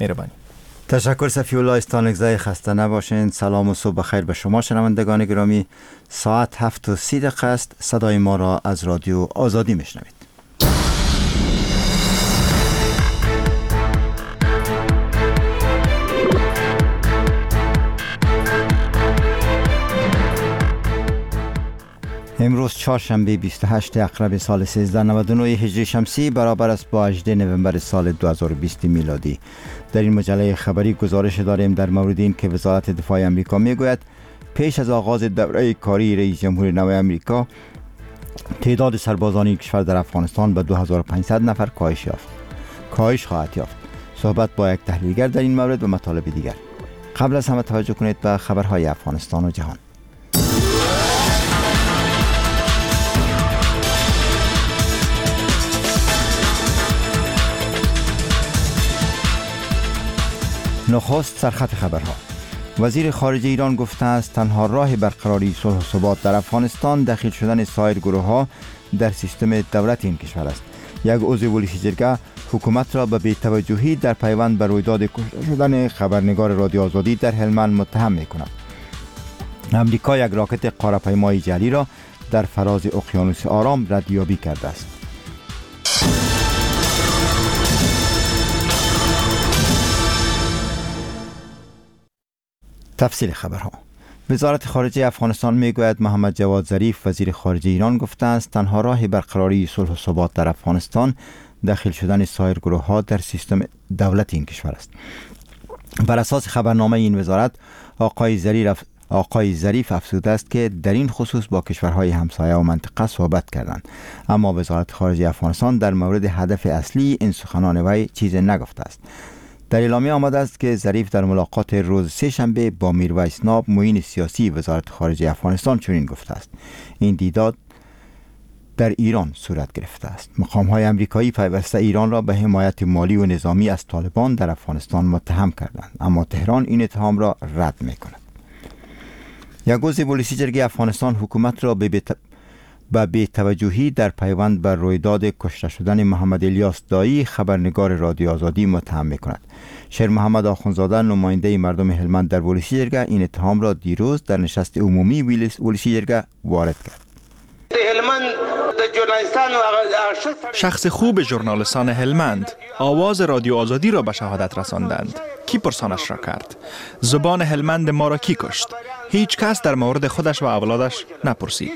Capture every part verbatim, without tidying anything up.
مهربانی. تشکر صفی الله استانکزای. خسته نباشین. سلام و صبح بخیر به شما شنوندگان گرامی. ساعت هفت و سی دقیقه است. صدای ما را از رادیو آزادی میشنوید. امروز چهارشنبه بیست و هشت اکتبر سال سیزده نود و نه هجری شمسی برابر است با هجدهم نوامبر سال دو هزار و بیست میلادی. در این مجله خبری گزارش داریم در مورد این که وزارت دفاع آمریکا میگوید پیش از آغاز دوره کاری رئیس جمهور نو آمریکا تعداد سربازان این کشور در افغانستان به دو هزار و پانصد نفر کاهش یافت. کاهش خواهد یافت. صحبت با یک تحلیلگر در این مورد و مطالب دیگر. قبل از همه توجه کنید به خبرهای افغانستان و جهان. نخست سرخط خبرها. وزیر خارجه ایران گفته است تنها راه برقراری صلح و ثبات در افغانستان داخل شدن سایر گروه‌ها در سیستم دولت این کشور است. یک عضو پلیس جرگه حکومت را به بی‌توجهی در پیوند به رویداد کشته شدن خبرنگار رادیو آزادی در هلمند متهم می‌کند. امریکا یک راکت قاره‌پیمای جعلی را در فراز اقیانوس آرام ردیابی کرده است. تفصیل خبرها. وزارت خارجه افغانستان میگوید محمد جواد ظریف وزیر خارجه ایران گفته است تنها راه برقراری صلح و ثبات در افغانستان داخل شدن سایر گروه ها در سیستم دولت این کشور است. بر اساس خبرنامه این وزارت آقای ظریف آقای ظریف افزوده است که در این خصوص با کشورهای همسایه و منطقه صحبت کردند، اما وزارت خارجه افغانستان در مورد هدف اصلی این سخنان وی چیزی نگفته است. در اعلامیه آمده است که ظریف در ملاقات روز سه شنبه با میرویس ناب معین سیاسی وزارت خارجه افغانستان چنین گفته است. این دیدار در ایران صورت گرفته است. مقام‌های آمریکایی پیوسته ایران را به حمایت مالی و نظامی از طالبان در افغانستان متهم کردند، اما تهران این اتهام را رد می‌کند. یک عضو پلیس جرگه افغانستان حکومت را به بیت... به بی‌توجهی در پیوند بر رویداد کشته شدن محمد الیاس دایی خبرنگار رادیو آزادی متهم می‌کند. شیر محمد آخوندزاده نماینده مردم هلمند در پلیس جرگه این اتهام را دیروز در نشست عمومی پلیس جرگه وارد کرد. شخص خوب ژورنالیستان هلمند آواز رادیو آزادی را به شهادت رساندند. کی پرسانش را کرد؟ زبان هلمند ما را کی کشت؟ هیچ کس در مورد خودش و اولادش نپرسید.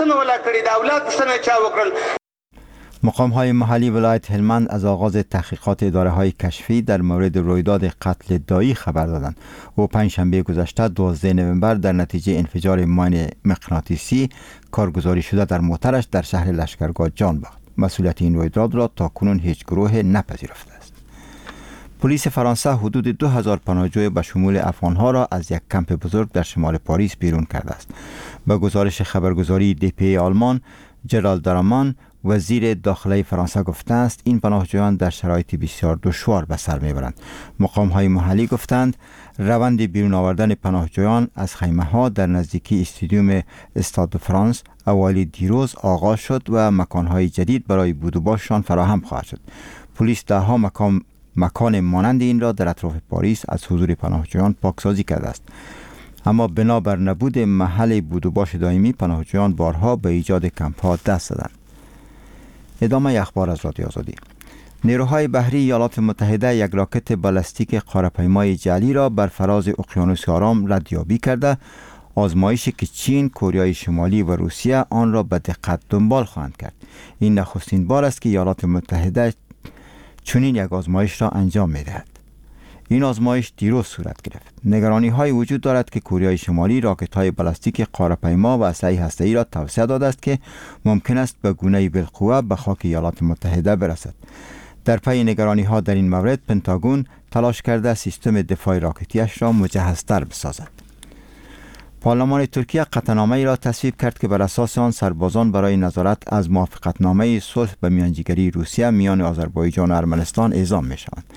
مقام های محلی ولایت هلمند از آغاز تحقیقات اداره های کشفی در مورد رویداد قتل دایی خبر دادند. او پنجشنبه گذشته دوازدهم نوامبر در نتیجه انفجار ماین مغناطیسی کارگزاری شده در موترش در شهر لشکرگاه جان باخت. مسئولیت این رویداد را تاکنون هیچ گروه نپذیرفته است. پلیس فرانسه حدود دو هزار پناهجوی به شمول افغانها را از یک کمپ بزرگ در شمال پاریس بیرون کرده است. به گزارش خبرگزاری دی پی آلمان، جرال درامان وزیر داخلی فرانسه گفته است این پناهجویان در شرایط بسیار دشوار به سر میبرند. مقام های محلی گفتند روند بیرون آوردن پناهجویان از خیمه ها در نزدیکی استادیوم استاد فرانس اوایل دیروز آغاز شد و مکان های جدید برای بود و باششان فراهم خواهد شد. پلیس ده ها مکان مکان مانند این را در اطراف پاریس از حضور پناهجویان پاکسازی کرده است. اما بنابر نبود محل بود و باش دائمی پناهجویان بارها به ایجاد کمپ ها دست زدند. ادامه اخبار از رادیو آزادی. نیروهای بحری ایالات متحده یک راکت بالستیک قاره‌پیمای جعلی را بر فراز اقیانوس آرام ردیابی کرده. آزمایشی که چین، کره شمالی و روسیه آن را به دقت دنبال خواهند کرد. این نخستین بار است که ایالات متحده چنین یک آزمایش را انجام می‌دهد. این آزمایش دیروز صورت گرفت. نگرانی های وجود دارد که کره شمالی راکت های بالستیک قاره‌پیما و اسلحه هسته‌ای را توسعه داده است که ممکن است به گونه بالقوه به خاک ایالات متحده برسد. در پی نگرانی ها در این مورد پنتاگون تلاش کرده سیستم دفاع راکتیش را مجهزتر بسازد. پارلمان ترکیه قطعنامه‌ای را تصویب کرد که بر اساس آن سربازان برای نظارت از موافقتنامه صلح به میانجیگری روسیه میان آذربایجان و ارمنستان اعزام می‌شوند.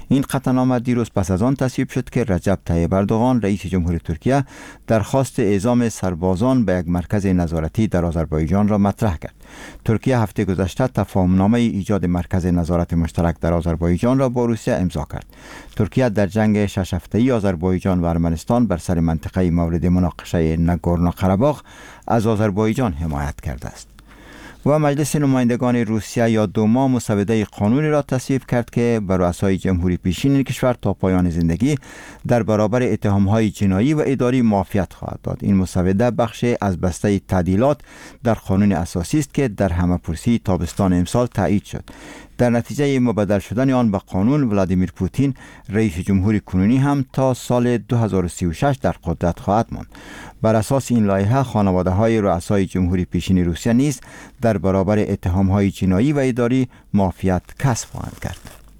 این قطعنامه دیروز پس از آن تصویب شد که رجب طیب اردوغان رئیس جمهوری ترکیه درخواست اعزام سربازان به یک مرکز نظارتی در آذربایجان را مطرح کرد. ترکیه هفته گذشته تفاهمنامه ایجاد مرکز نظارت مشترک در آذربایجان را با روسیه امضا کرد. ترکیه در جنگ شش هفته‌ای آذربایجان و ارمنستان بر سر منطقه مورد مناقشه ناگورنو قره‌باغ از آذربایجان حمایت کرده است. و مجلس نمایندگان روسیه یا دوما مسوده قانونی را تصویب کرد که بر رؤسای جمهوری پیشین این کشور تا پایان زندگی در برابر اتهام‌های جنایی و اداری معافیت خواهد داد. این مسوده بخشی از بسته تعدیلات در قانون اساسی است که در همه‌پرسی تابستان امسال تایید شد. در نتیجه مبدل شدن آن به قانون، ولادیمیر پوتین رئیس جمهوری کنونی هم تا سال دو هزار و سی و شش در قدرت خواهد ماند. بر اساس این لایحه خانواده‌های رؤسای جمهوری پیشین روسیه نیز در برابر اتهام‌های جنایی و اداری معافیت کسب خواهند کرد.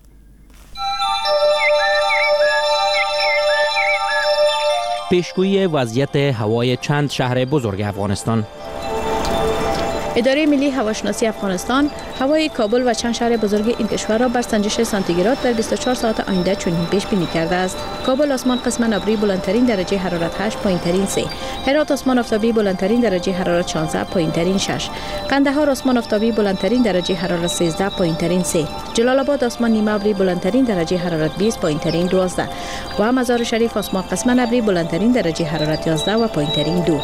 پیشگویی وضعیت هوای چند شهر بزرگ افغانستان. اداره ملی هواشناسی افغانستان هوای کابل و چند شهر بزرگ این کشور را بر سنجش سانتیگراد در بیست و چهار ساعت آینده چنین پیش بینی کرده است. کابل آسمان قسما ابری بلندترین درجه حرارت هشت، پایینترین سه. هرات آسمان آفتابی بلندترین درجه حرارت شانزده، پایینترین شش. قندهار آسمان آفتابی بلندترین درجه حرارت سیزده، پایینترین سه. جلال آباد آسمان نیمه ابری بلندترین درجه حرارت بیست، پایینترین دوازده. و مزار شریف آسمان قسما ابری بلندترین درجه حرارت یازده و پایینترین دو.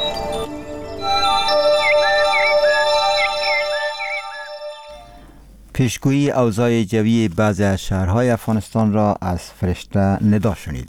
پیشگویی اوضاع جوی بعضی از شهرهای افغانستان را از فرشته ندا شنیدید.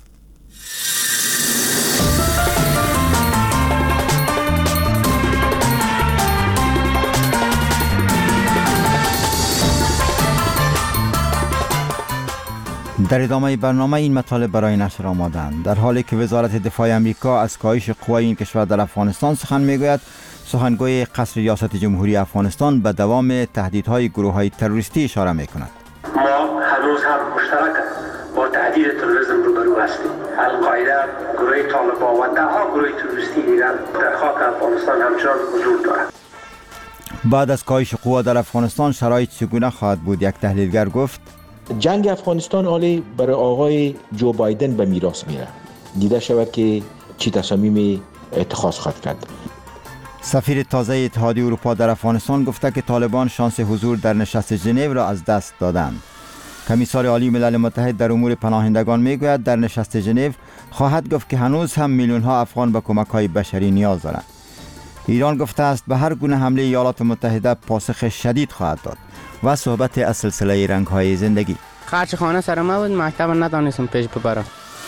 در ادامه برنامه این مطالب برای نشر آمدند. در حالی که وزارت دفاع امریکا از کاهش قوای این کشور در افغانستان سخن میگوید، سخنگوی قصر ریاست جمهوری افغانستان به دوام تهدیدهای گروه‌های تروریستی اشاره می‌کند. ما هنوز هم مشترک با تهدید تروریسم روبرو هستیم. القاعده، گروه طالبان و ده‌ها گروه تروریستی دیگر در خاک افغانستان همچنان وجود دارند. بعد از کاهش قوا در افغانستان شرایط چگونه خواهد بود؟ یک تحلیلگر گفت جنگ افغانستان حالی برای آقای جو بایدن به میراث میره. دیده شود که چی تصمیم اتخاذ خواهد کرد. سفیر تازه اتحادیه اروپا در افغانستان گفته که طالبان شانس حضور در نشست ژنو را از دست دادند. کمیسار عالی ملل متحد در امور پناهندگان میگوید در نشست ژنو خواهد گفت که هنوز هم میلیون ها افغان به کمک های بشری نیاز دارند. ایران گفته است به هر گونه حمله ایالات متحده پاسخ شدید خواهد داد. و صحبت از سلسله رنگ های زندگی. خرچ خانه سر ما بود، مکتب ندانستم پیش ببرم.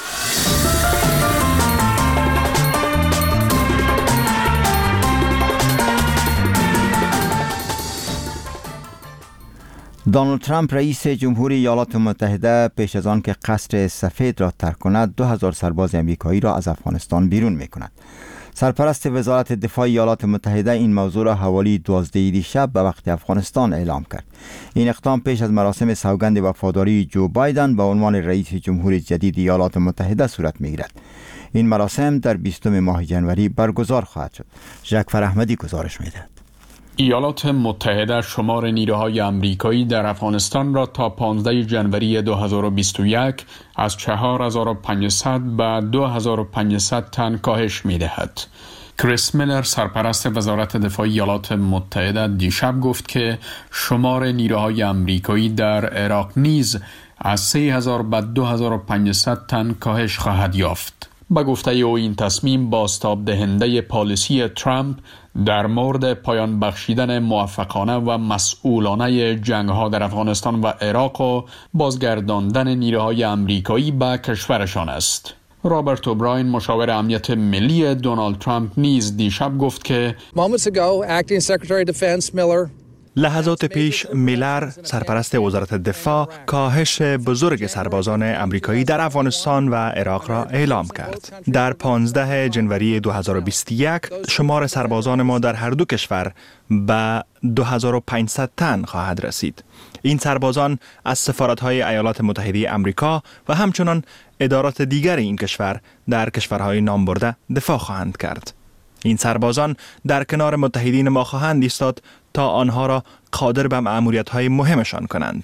دونالد ترامپ رئیس جمهوری ایالات متحده پیش از آن که قصر سفید را ترک کند دو هزار سرباز امریکایی را از افغانستان بیرون می کند. سرپرست وزارت دفاع ایالات متحده این موضوع را حوالی دوازده دیشب به وقت افغانستان اعلام کرد. این اقدام پیش از مراسم سوگند وفاداری جو بایدن به عنوان رئیس جمهور جدید ایالات متحده صورت می‌گیرد. این مراسم در بیستم ماه جنوری برگزار خواهد شد. ژاکفر احمدی گزارش می‌دهد. ایالات متحده شمار نیروهای آمریکایی در افغانستان را تا پانزده ژانویه دو هزار و بیست و یک از چهار هزار و پانصد به دو هزار و پانصد تن کاهش می‌دهد. کریس میلر سرپرست وزارت دفاع ایالات متحده دیشب گفت که شمار نیروهای آمریکایی در عراق نیز از سه هزار به دو هزار و پانصد تن کاهش خواهد یافت. با گفته او این تصمیم بازتاب دهنده پالیسی ترامپ در مورد پایان بخشیدن موفقانه و مسئولانه جنگ‌ها در افغانستان و عراق و بازگرداندن نیروهای آمریکایی به کشورشان است. رابرت اوبراین مشاور امنیت ملی دونالد ترامپ نیز دیشب گفت که Moments ago, Acting Secretary of Defense Miller لحظات پیش میلر سرپرست وزارت دفاع کاهش بزرگ سربازان امریکایی در افغانستان و عراق را اعلام کرد. در پانزده ژانویه دو هزار و بیست و یک شمار سربازان ما در هر دو کشور به دو هزار و پانصد تن خواهد رسید. این سربازان از سفارت‌های ایالات متحده آمریکا و همچنان ادارات دیگر این کشور در کشورهای نام برده دفاع خواهند کرد. این سربازان در کنار متحدین ما خواهند ایستاد تا آنها را قادر به مأموریت‌های مهمشان کنند.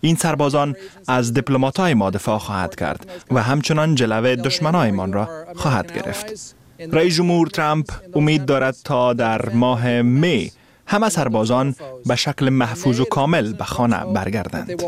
این سربازان از دیپلمات‌های ما دفاع خواهد کرد و همچنان جلوه دشمنایمان را خواهد گرفت. رئیس جمهور ترامپ امید دارد تا در ماه می همه سربازان به شکل محفوظ و کامل به خانه برگردند.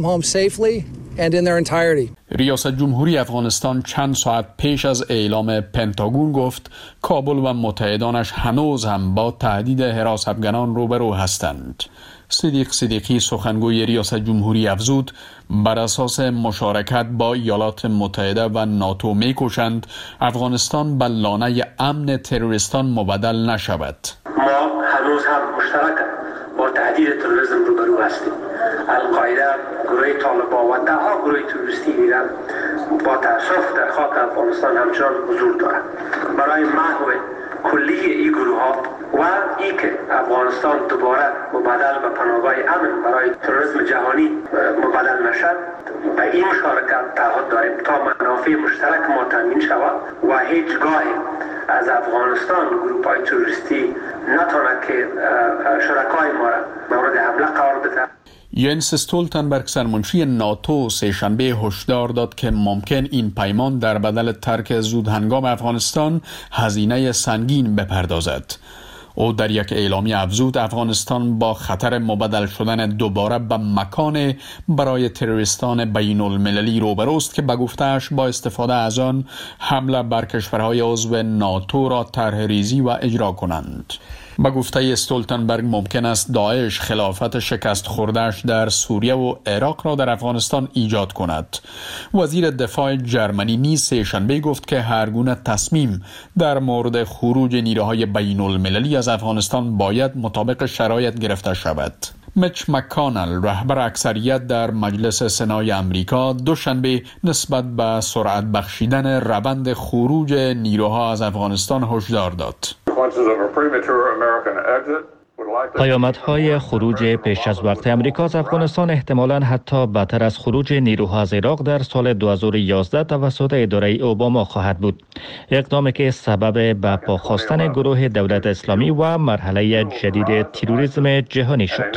ریاست جمهوری افغانستان چند ساعت پیش از اعلام پنتاگون گفت کابل و متحدانش هنوز هم با تهدید حراس افغانان روبرو هستند. صدیق صدیقی سخنگوی ریاست جمهوری افزود بر اساس مشارکت با ایالات متحده و ناتو می‌کوشند افغانستان به لانه امن تروریستان مبدل نشود. ما هنوز هم مشترک با تهدید تروریسم روبرو هستیم. القاعده، گروه طالبان و دهها گروه تروریستی دیگر با تأسف در خاک افغانستان همچنان حضور دارند. برای محو کلی این گروه ها و ای که افغانستان دوباره مبادل به پناهگاه امن برای تروریسم جهانی مبادل نشد، به این مشارکت تعهد داریم تا منافع مشترک ما تامین شود و هیچگاه از افغانستان گروه های تروریستی نتواند که شرکای ما را مورد حمله قرار بده. ینس استولتنبرگ سرمنشی ناتو سه‌شنبه هشدار داد که ممکن این پیمان در بدل ترک زود هنگام افغانستان هزینه سنگین بپردازد. او در یک اعلامیه افزود افغانستان با خطر مبدل شدن دوباره به مکان برای تروریستان بین المللی روبروست که به گفته‌اش با استفاده از آن حمله بر کشورهای عضو ناتو را طرح ریزی و اجرا کنند. به گفته استولتنبرگ ممکن است داعش خلافت شکست خورده‌اش در سوریه و عراق را در افغانستان ایجاد کند. وزیر دفاع جرمنی نیز سه‌شنبه گفت که هر گونه تصمیم در مورد خروج نیروهای بین المللی از افغانستان باید مطابق شرایط گرفته شود. میچ مکانل رهبر اکثریت در مجلس سنای امریکا دوشنبه نسبت به سرعت بخشیدن روند خروج نیروها از افغانستان هشدار داد. پیامدهای خروج پیش از وقت امریکا از افغانستان احتمالاً حتی بدتر از خروج نیروها از عراق در سال دو هزار و یازده توسط اداره اوباما خواهد بود. اقدامی که سبب به پا خواستن گروه دولت اسلامی و مرحله جدید تروریسم جهانی شد.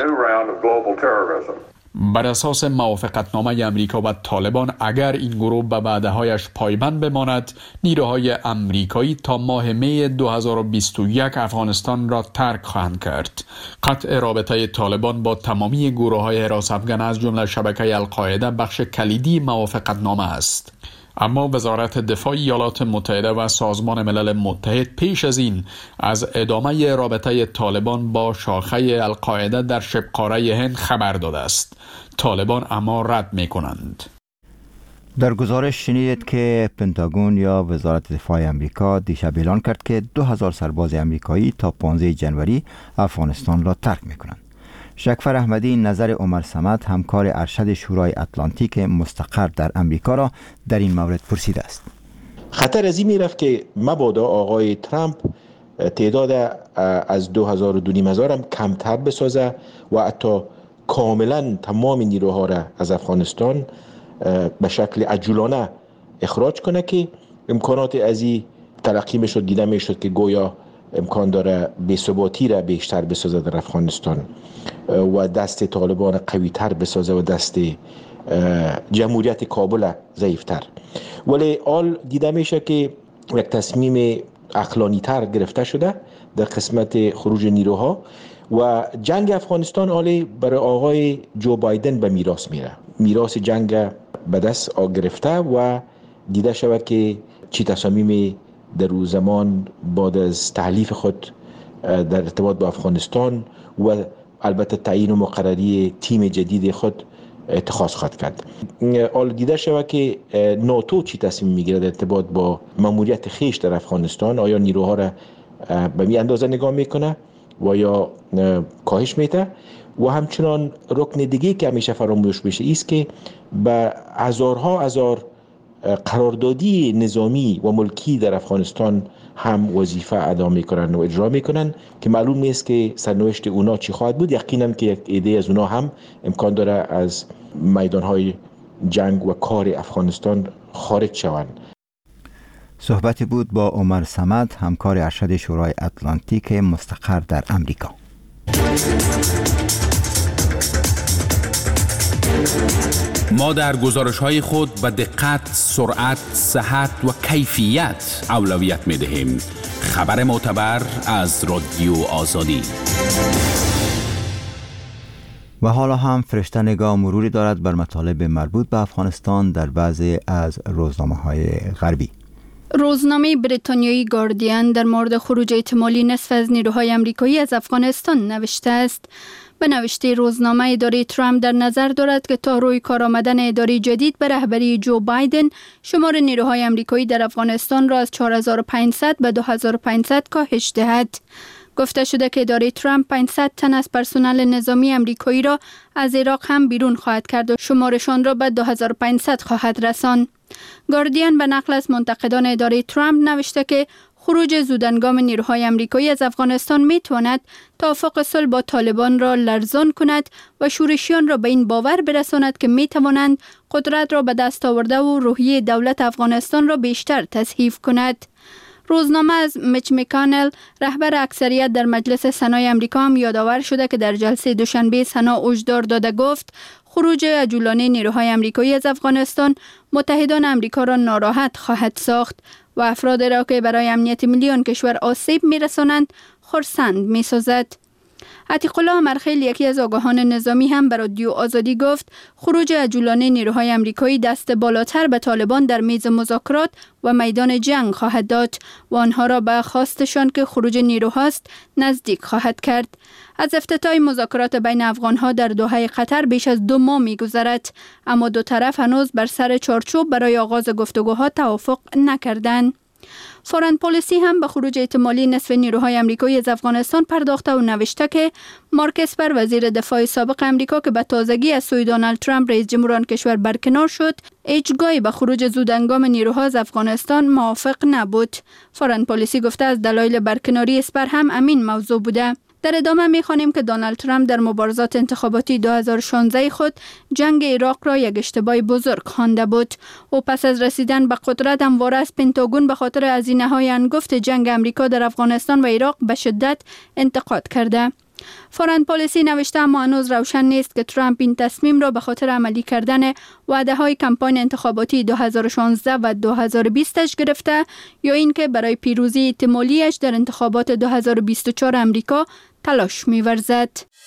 بر اساس موافقتنامه امریکا و طالبان اگر این گروه به وعده‌هایش پایبند بماند، نیروهای امریکایی تا ماه می دو هزار و بیست و یک افغانستان را ترک خواهند کرد. قطع رابطه طالبان با تمامی گروه‌های حراس افغان از جمله شبکه القاعده بخش کلیدی موافقتنامه است. اما وزارت دفاع ایالات متحده و سازمان ملل متحد پیش از این از ادامه رابطه طالبان با شاخه القاعده در شبه قاره هند خبر داده است. طالبان اما رد می کنند. در گزارش شنیدید که پنتاگون یا وزارت دفاع امریکا دیشب اعلان کرد که دو هزار سرباز امریکایی تا پانزده ژانویه افغانستان را ترک می کنند. شکفر احمدی نظر عمر صمد همکار ارشد شورای اتلانتیک مستقر در امریکا را در این مورد پرسیده است. خطر از این میرفت که مبادا آقای ترامپ تعداد از دو هزار و دو هزار هم کمتر بسازه و حتی کاملا تمام نیروها را از افغانستان به شکل عجولانه اخراج کنه که امکانات از این تلقی میشد، دیده میشد که گویا امکان داره بی‌ثباتی را بیشتر بسازه در افغانستان و دست طالبان قوی تر بسازه و دست جمهوریت کابل ضعیفتر. ولی آل دیده میشه که یک تصمیم عقلانی تر گرفته شده در قسمت خروج نیروها و جنگ افغانستان آلی برای آقای جو بایدن به میراث میره. میراث جنگ به دست گرفته و دیده شود که چی تصامیم در روز زمان بعد از تحلیف خود در ارتباط با افغانستان و البته تعیین و مقرری تیم جدید خود اتخاذ خواهد کرد. آل دیده شود که ناتو چی تصمیم میگیره در ارتباط با ماموریت خیش در افغانستان. آیا نیروها را به می اندازه نگاه میکنه و یا کاهش میده و همچنان رکن دیگه که همیشه فراموش میشه است که به هزارها هزار قراردادی نظامی و ملکی در افغانستان هم وظیفه ادا میکنن و اجرا میکنن که معلوم نیست که سرنوشت اونا چی خواهد بود. یقینا که یک عده از اونا هم امکان داره از میدانهای جنگ و کار افغانستان خارج شوند. صحبتی بود با عمر صمد همکار ارشد شورای اتلانتیک مستقر در امریکا. ما در گزارش‌های خود به دقت، سرعت، صحت و کیفیت اولویت می‌دهیم. خبر معتبر از رادیو آزادی. و حالا هم فرشته نگاه مروری دارد بر مطالب مربوط به افغانستان در بعضی از روزنامه‌های غربی. روزنامه بریتانیایی گاردین در مورد خروج احتمالی نصف از نیروهای آمریکایی از افغانستان نوشته است. به نوشته روزنامه، اداره ترامپ در نظر دارد که تا روی کار آمدن اداره جدید به رهبری جو بایدن شمار نیروهای آمریکایی در افغانستان را از چهار هزار و پانصد به دو هزار و پانصد کاهش دهد. گفته شده که اداره ترامپ پانصد تن از پرسنل نظامی آمریکایی را از عراق هم بیرون خواهد کرد و شمارشان را به دو هزار و پانصد خواهد رساند. گاردین به نقل از منتقدان اداره ترامپ نوشته که خروج زودهنگام نیروهای آمریکایی از افغانستان می تواند توافق صلح با طالبان را لرزان کند و شورشیان را به این باور برساند که می توانند قدرت را به دست آورده و روحیه دولت افغانستان را بیشتر تضعیف کند. روزنامه از میچ مکانل، رهبر اکثریت در مجلس سنای آمریکا، هم یادآور شده که در جلسه دوشنبه سنا هشدار داده گفت خروج عجولانه نیروهای آمریکایی از افغانستان متحدان آمریکا را ناراحت خواهد ساخت و افراد را که برای امنیت ملی آن کشور آسیب می‌رسانند خرسند می‌سازد. عتیق الله مرخیل، یکی از آگاهان نظامی، هم به رادیو آزادی گفت خروج عجولانه نیروهای آمریکایی دست بالاتر به طالبان در میز مذاکرات و میدان جنگ خواهد داد و آنها را به خواستشان که خروج نیروهاست نزدیک خواهد کرد. از افتتاح مذاکرات بین افغانها در دوحه قطر بیش از دو ماه می‌گذرد، اما دو طرف هنوز بر سر چارچوب برای آغاز گفتگوها توافق نکردند. فورن پالیسی هم به خروج احتمالی نصف نیروهای آمریکایی از افغانستان پرداخته و نوشته که مارک اسپر، وزیر دفاع سابق آمریکا که به تازگی از سوی دونالد ترامپ رئیس جمهور آن کشور برکنار شد، هیچگاهی به خروج زودهنگام نیروها از افغانستان موافق نبود. فورن پالیسی گفته از دلایل برکناری اسپر هم امین موضوع بوده. در ادامه می‌خوانیم که دونالد ترامپ در مبارزات انتخاباتی دو هزار و شانزده خود جنگ عراق را یک اشتباه بزرگ خوانده بود. او پس از رسیدن به قدرت همواره از پنتاگون به خاطر هزینه‌های انگفت جنگ آمریکا در افغانستان و عراق به شدت انتقاد کرده. فورن پالیسی نوشته اما هنوز روشن نیست که ترامپ این تصمیم را به خاطر عملی کردن وعده‌های کمپاین انتخاباتی دو هزار و شانزده و دو هزار و بیست اش گرفته یا اینکه برای پیروزی احتمالیش در انتخابات دو هزار و بیست و چهار آمریکا تلاش می‌ورزد.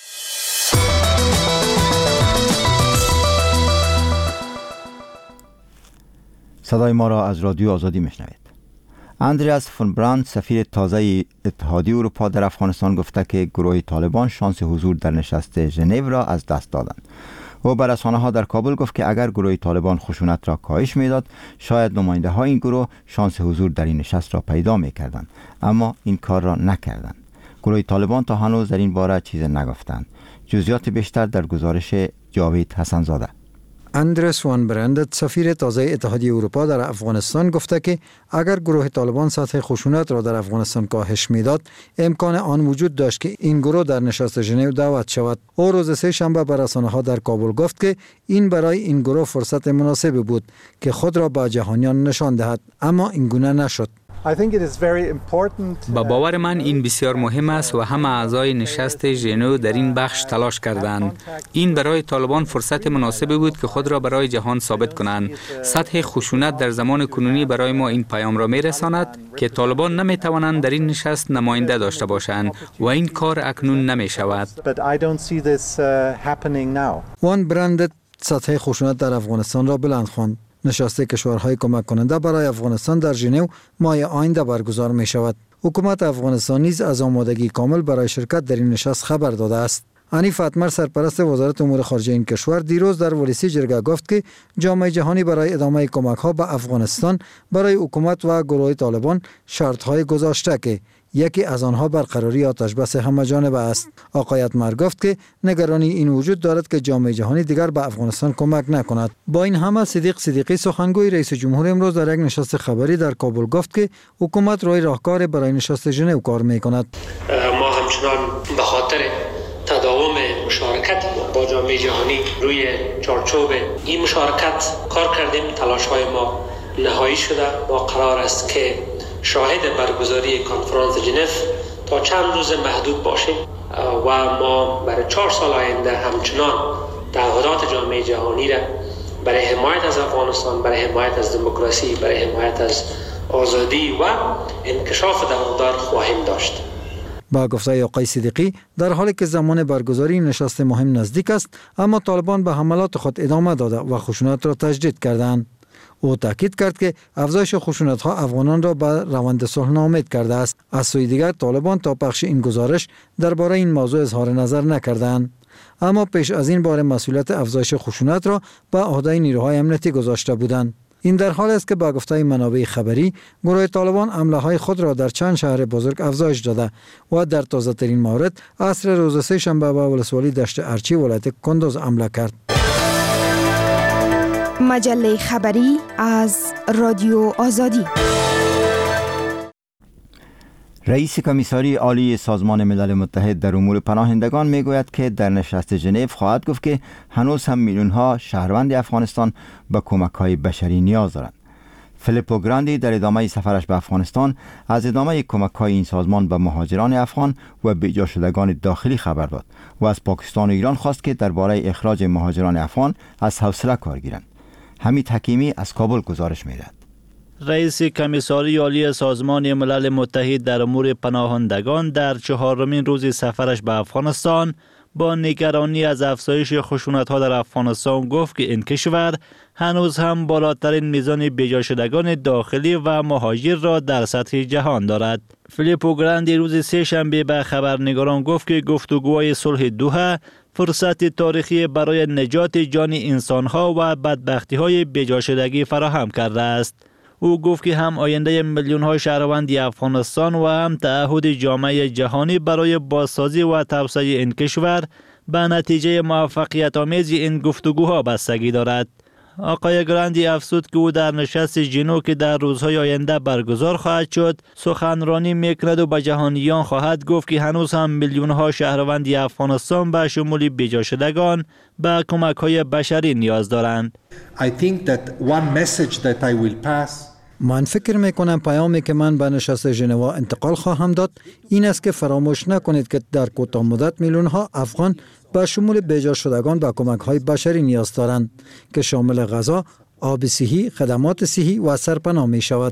صدای ما را از رادیو آزادی میشنوید. اندریاس فون براند، سفیر تازه اتحادیه اروپا در افغانستان، گفته که گروه طالبان شانس حضور در نشست ژنو را از دست دادند. او به رسانه‌ها در کابل گفت که اگر گروه طالبان خشونت را کاهش میداد، شاید نماینده های این گروه شانس حضور در این نشست را پیدا میکردند، اما این کار را نکردند. گروه طالبان تا هنوز در این باره چیز نگفتند. جزئیات بیشتر در گزارش جاوید حسن‌زاده. اندریاس وان برند، سفیر تازه اتحادیه اروپا در افغانستان، گفته که اگر گروه طالبان سطح خشونت را در افغانستان کاهش میداد، امکان آن وجود داشت که این گروه در نشست ژنو دعوت شود. او روز سه شنبه به رسانه‌ها در کابل گفت که این برای این گروه فرصت مناسبی بود که خود را به جهانیان نشان دهد، اما این گونه نشد. با باور من این بسیار مهم است و همه اعضای نشست ژنو در این بخش تلاش کردند. این برای طالبان فرصت مناسبی بود که خود را برای جهان ثابت کنند. سطح خشونت در زمان کنونی برای ما این پیام را می‌رساند که طالبان نمی‌توانند در این نشست نماینده داشته باشند و این کار اکنون نمی‌شود. وان برند سطح خشونت در افغانستان را بلند خواند. نشست کشورهای کمک کننده برای افغانستان در ژنو ماه آینده برگزار می شود. حکومت افغانستان نیز از آمادگی کامل برای شرکت در این نشست خبر داده است. حنیف اتمر، سرپرست وزارت امور خارجه این کشور، دیروز در ولسی جرگه گفت که جامعه جهانی برای ادامه کمک ها به افغانستان برای حکومت و گروه طالبان شرط های گذاشته که یکی از آنها برقراری آتش بس همه جانبه است. آقای اتمر گفت که نگرانی این وجود دارد که جامعه جهانی دیگر به افغانستان کمک نکند. با این همه، صدیق صدیقی، سخنگوی رئیس جمهور، امروز در یک نشست خبری در کابل گفت که حکومت روی راهکار برای نشست ژنو کار میکند. ما همچنان به خاطر تداوم مشارکت با جامعه جهانی روی چارچوب این مشارکت کار کردیم. تلاش‌های ما نهایی شده. ما قرار است که شاهد برگزاری کنفرانس ژنو تا چند روز محدود باشیم و ما برای چهار سال آینده همچنان تعهدات جامعه جهانی را برای حمایت از افغانستان، برای حمایت از دموکراسی، برای حمایت از آزادی و انکشاف دوامدار خواهیم داشت. با گفته آقای صدیقی، در حالی که زمان برگزاری نشست مهم نزدیک است، اما طالبان به حملات خود ادامه داده و خشونت را تجدید کردند. او تاکید کرد که افزایش خشونت ها افغانان را به روند صلح ناامید کرده است. از سوی دیگر طالبان تا پخش این گزارش درباره این موضوع اظهار نظر نکردند. اما پیش از این بار مسئولیت افزایش خشونت را به عهده نیروهای امنیتی گذاشته بودند. این در حال است که با گفته منابع خبری، گروه طالبان حمله های خود را در چند شهر بزرگ افزایش داده و در تازه ترین مورد عصر روز سه شنبه به ولسوالی دشت ارچی ولایت کندوز حمله کرد. مجله خبری از رادیو آزادی. رئیس کمیساری عالی سازمان ملل متحد در امور پناهندگان میگوید که در نشست ژنو خواهد گفت که هنوز هم میلیون ها شهروند افغانستان به کمک های بشری نیاز دارند. فیلیپو گراندی در ادامه سفرش به افغانستان از ادامه کمک های این سازمان به مهاجران افغان و بیجا شدگان داخلی خبر داد و از پاکستان و ایران خواست که درباره اخراج مهاجران افغان از حوصله کار گیرند. حمید حکیمی از کابل گزارش می‌دهد. رئیس کمیساری عالی سازمان ملل متحد در امور پناهندگان در چهارمین روز سفرش به افغانستان با نگرانی از افزایش خشونت‌ها در افغانستان گفت که این کشور هنوز هم بالاترین میزان بیجا شدگان داخلی و مهاجر را در سطح جهان دارد. فیلیپو گراندی روز سه شنبه به خبرنگاران گفت که گفتگوهای صلح دوحه فرصت تاریخی برای نجات جان انسان‌ها و بدبختی‌های بیجا شدگی فراهم کرده است. او گفت که هم آینده میلیون‌ها شهروند افغانستان و هم تعهد جامعه جهانی برای بازسازی و توسعه این کشور به نتیجه موفقیت آمیز این گفتگوها بستگی دارد. آقای گراندی افزود که او در نشست ژنو که در روزهای آینده برگزار خواهد شد سخنرانی میکند و به جهانیان خواهد گفت که هنوز هم میلیون‌ها شهروند افغانستان به شمول بیجا شدگان به کمک‌های بشری نیاز دارند. I think that one message that I will pass من فکر میکنم پیامی که من به نشست ژنو انتقال خواهم داد این است که فراموش نکنید که در کوتاه مدت میلیون ها افغان به شمول بیجا شدگان به کمک های بشری نیاز دارند که شامل غذا، آب صحی، خدمات صحی و سرپناه می شود.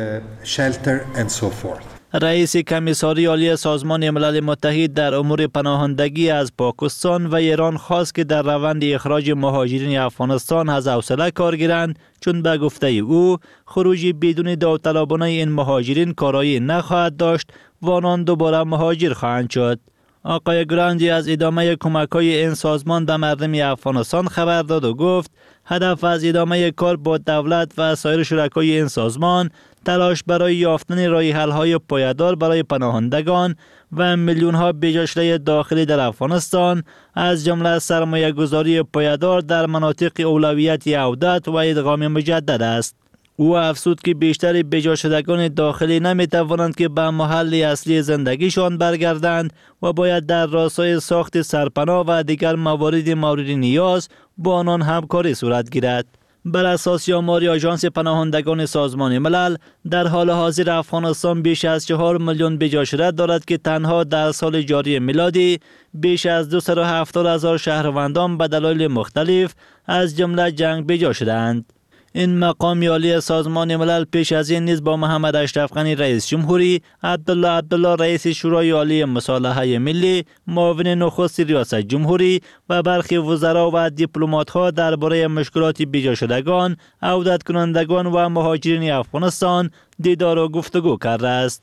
رئیس کمیساری عالی سازمان ملل متحد در امور پناهندگی از پاکستان و ایران خواست که در روند اخراج مهاجرین افغانستان از حوصله کار گیرند، چون به گفته او خروجی بدون داوطلبانه این مهاجرین کارایی نخواهد داشت و آنان دوباره مهاجر خواهند شد. آقای گراندی از ادامه کمک‌های این سازمان به مردم افغانستان خبر داد و گفت هدف از ادامه کار با دولت و سایر شرکای این سازمان تلاش برای یافتن راه حل‌های پایدار برای پناهندگان و میلیون‌ها بیجا شده داخلی در افغانستان از جمله سرمایه‌گذاری پایدار در مناطق اولویت عودت و ادغام مجدد است. او افزود که بیشتر بیجا شدگان داخلی نمی توانند که به محل اصلی زندگیشان برگردند و باید در راستای ساخت سرپناه و دیگر موارد مورد نیاز با آنان همکاری صورت گیرد. بر اساس آمار آژانس پناهندگان سازمان ملل در حال حاضر افغانستان بیش از چهار میلیون بیجا شده دارد که تنها در سال جاری میلادی بیش از دویست و هفتاد هزار شهروندان به دلایل مختلف از جمله جنگ بیجا شدند. این مقام عالی سازمان ملل پیش از این نیز با محمد اشرف غنی رئیس جمهوری، عبدالله عبدالله رئیس شورای عالی مصالحه ملی، معاون نخست ریاست جمهوری و برخی وزرا و دیپلمات‌ها درباره مشکلات بیجا شدگان، عودت کنندگان و مهاجرین افغانستان دیدار و گفتگو کرده است.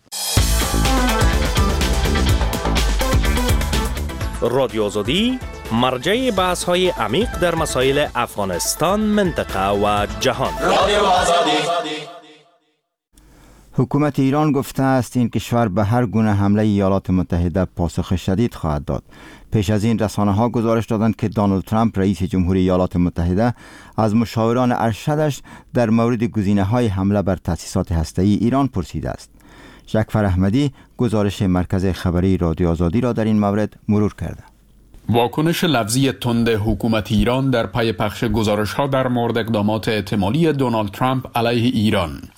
رادیو آزادی مرجع بحث های عمیق در مسائل افغانستان، منطقه و جهان. حکومت ایران گفته است این کشور به هر گونه حمله ایالات متحده پاسخ شدید خواهد داد. پیش از این رسانه ها گزارش دادند که دونالد ترامپ رئیس جمهوری ایالات متحده از مشاوران ارشدش در مورد گزینه های حمله بر تأسیسات هسته‌ای ایران پرسیده است. جعفر احمدی گزارش مرکز خبری رادیو آزادی را در این مورد مرور کرده. واکنش لفظی تند حکومت ایران در پی پخش گزارش‌ها در مورد اقدامات احتمالی دونالد ترامپ علیه ایران.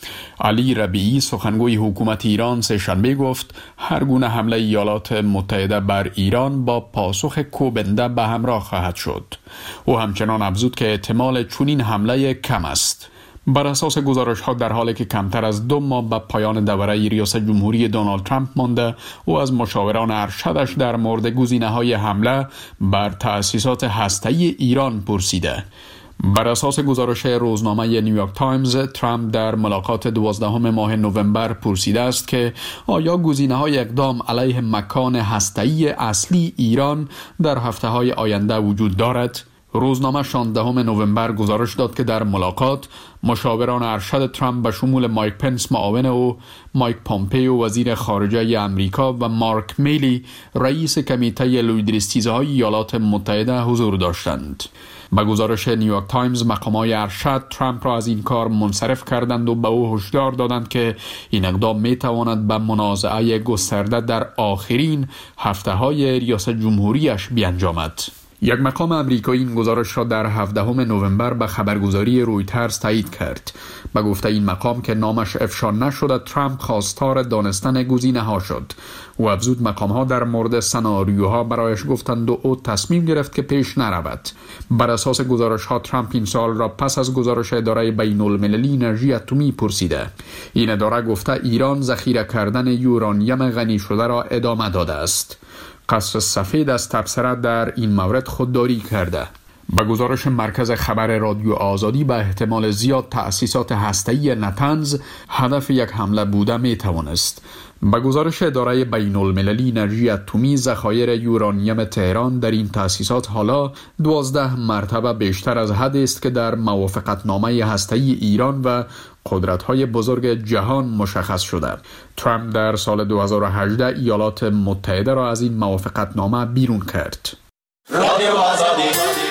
علی ربیعی سخنگوی حکومت ایران سه‌شنبه گفت هر گونه حمله ایالات متحده بر ایران با پاسخ کوبنده به همراه خواهد شد. او همچنان افزود که احتمال چنین حمله کم است. بر اساس گزارش ها در حالی که کمتر از دو ماه به پایان دوره ریاست جمهوری دونالد ترامپ مانده، او از مشاوران ارشدش در مورد گزینه‌های حمله بر تأسیسات هسته‌ای ایران پرسیده. بر اساس گزارش روزنامه نیویورک تایمز، ترامپ در ملاقات دوازدهم ماه نوامبر پرسیده است که آیا گزینه‌های اقدام علیه مکان هسته‌ای اصلی ایران در هفته‌های آینده وجود دارد؟ روزنامه شانزدهم نوامبر گزارش داد که در ملاقات مشاوران ارشد ترامپ به شمول مایک پنس معاون او، مایک پامپیو وزیر خارجه امریکا و مارک میلی رئیس کمیته لویدرستیزهای ایالات متحده حضور داشتند. به گزارش نیویورک تایمز، مقامات ارشد ترامپ را از این کار منصرف کردند و به او هشدار دادند که این اقدام می تواند به منازعه گسترده در آخرین هفته‌های ریاست جمهوریش بیانجامد. یک مقام آمریکایی این گزارش را در هفدهم نوامبر به خبرگزاری رویترز تایید کرد. به گفته این مقام که نامش افشا نشده، ترامپ خواستار دانستن گزینه‌ها شد. او افزود مقام‌ها در مورد سناریوها برایش گفتند و او تصمیم گرفت که پیش نرود. بر اساس گزارش‌ها ترامپ این سال را پس از گزارش اداره بین‌المللی انرژی اتمی پرسیده. این اداره گفته ایران ذخیره کردن یورانیم غنی شده را ادامه داده است. قصر سفید از تبصره در این مورد خودداری کرده. به گزارش مرکز خبر رادیو آزادی، به احتمال زیاد تأسیسات هسته‌ای نتنز هدف یک حمله بوده می توانست. به گزارش اداره بین المللی انرژی اتمی، ذخایر یورانیم تهران در این تأسیسات حالا دوازده مرتبه بیشتر از حدی است که در موافقتنامه هسته‌ای ایران و قدرت‌های بزرگ جهان مشخص شده. ترامپ در سال دو هزار و هجده ایالات متحده را از این موافقتنامه بیرون کرد. رادیو آزادی.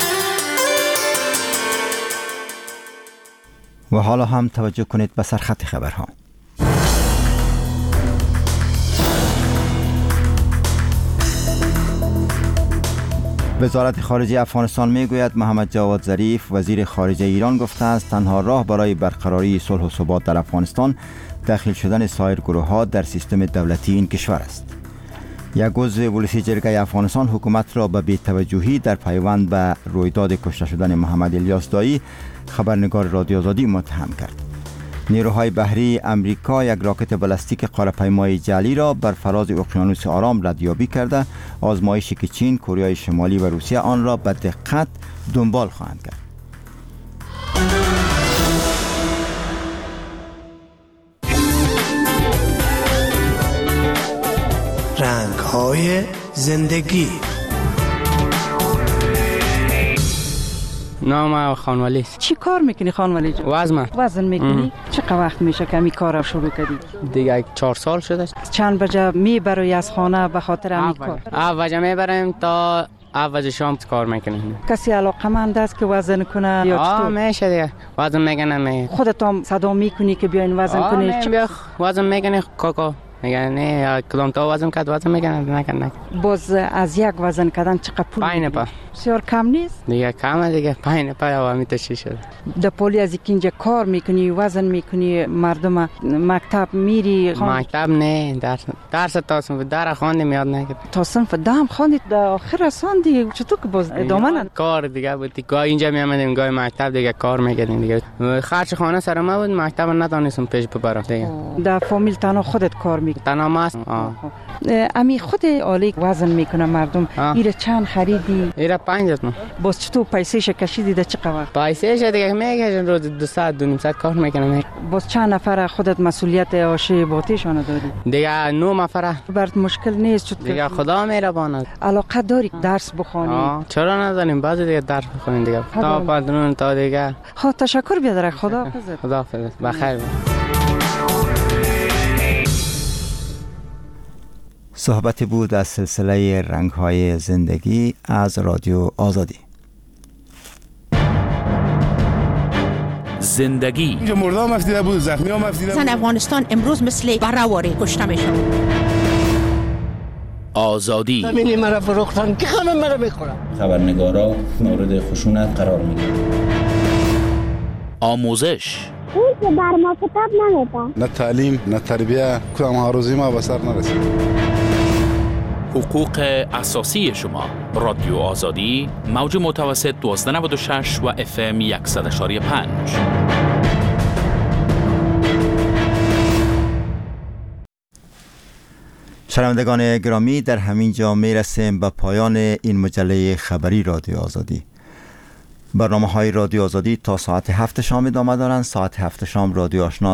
و حالا هم توجه کنید به سرخط خبرها. وزارت خارجه افغانستان میگوید محمد جواد ظریف وزیر خارجه ایران گفته است تنها راه برای برقراری صلح و ثبات در افغانستان داخل شدن سایر گروه ها در سیستم دولتی این کشور است. یک عضو ولسی جرگه افغانستان حکومت را به بی‌توجهی در پیوند به رویداد کشته شدن محمد الیاس دایی خبرنگار رادیو آزادی متهم کرد. نیروهای بحری امریکا یک راکت بالستیک قاره‌پیمای جعلی را بر فراز اقیانوس آرام ردیابی کرده. آزمایشی که چین، کره شمالی و روسیه آن را به دقت دنبال خواهند کرد. رنگ‌های زندگی. نام خانوالی. چی کار میکنی خانوالی جان؟ وزن وزن میکنی؟ چقدر وقت میشه که می کار رو شروع کردی؟ دیگه چهار سال شده. چند بجه میبری از خانه به خاطر همین کار؟ اوجه میبریم تا اوج شام کار میکنیم. کسی علاقمند است که وزن کنه یا چطور؟ آه میشه دیگه وزن میکنه. می خودت هم صدا میکنی که بیاین وزن کنی؟ آه بیا وزن میکنی کاکا میگن نه کدام تا وزن کرد وزن میکنن نکن نکن. باز از یک وزن کردن چقدر پول پنج پا بسیار کم نیست؟ دیگه کمه دیگه پنج پا یا همیتا چی شده. در پولی از اینجا کار میکنی وزن میکنی مردم مکتب میری خان... مکتب نه درس درس تاسم در خواندم یاد نکرد. تا صنف دهم خواندید در آخر رساندی چطور که باز ادامه نداد؟ کار دیگه بود. گاه اینجا میامدیم گاه مکتب دیگه کار میکردیم دیگه. خرج خانه سر ما بود مکتب ندانستم پیش ببرم دیگه. در فامیل تنها خودت کار میکنی؟ تنها ما امی خود آلی وزن میکنه مردم. ایره چند خریدی؟ ایره پنج تا. باز چطور پیسهش کشیدی در چه وقت؟ پیسهش دیگه میگه روز دو ساعت دو نیم ساعت کار میکنم. باز چند نفر خودت مسئولیت آشه باتیشان داری؟ دیگه نه نفر. برات مشکل نیست چطور؟ دیگه خدا مهربان. علاقه داری درس بخونی؟ چرا نداریم بعضی دیگه درس بخونیم دیگه. تا پادرون تا دیگه. ها تشکر بیادر خدا حافظ. خدا حافظ. بخیر. صحبت بود از سلسله رنگ‌های زندگی از رادیو آزادی. زندگی اینجا مردم مفتیده بود، زخمی ها مفتیده بود. زن افغانستان امروز مثل برهواری کشته میشن. آزادی زمینی مرا فروختن که همه مرا میخورن. خبرنگارا مورد خشونت قرار میگیرن. آموزش این که بر ما کتاب نمیده. نه تعلیم نه تربیه، کدام ها روزی ما به سر نرسید. حقوق اساسی شما. رادیو آزادی، موج متوسط دوازده نود و شش و اف ام صد و یک و پنج. شنوندگان گرامی، در همین جا می رسیم به پایان این مجله خبری رادیو آزادی. برنامه های رادیو آزادی تا ساعت هفت شام ادامه دارند. ساعت هفت شام رادیو آشنا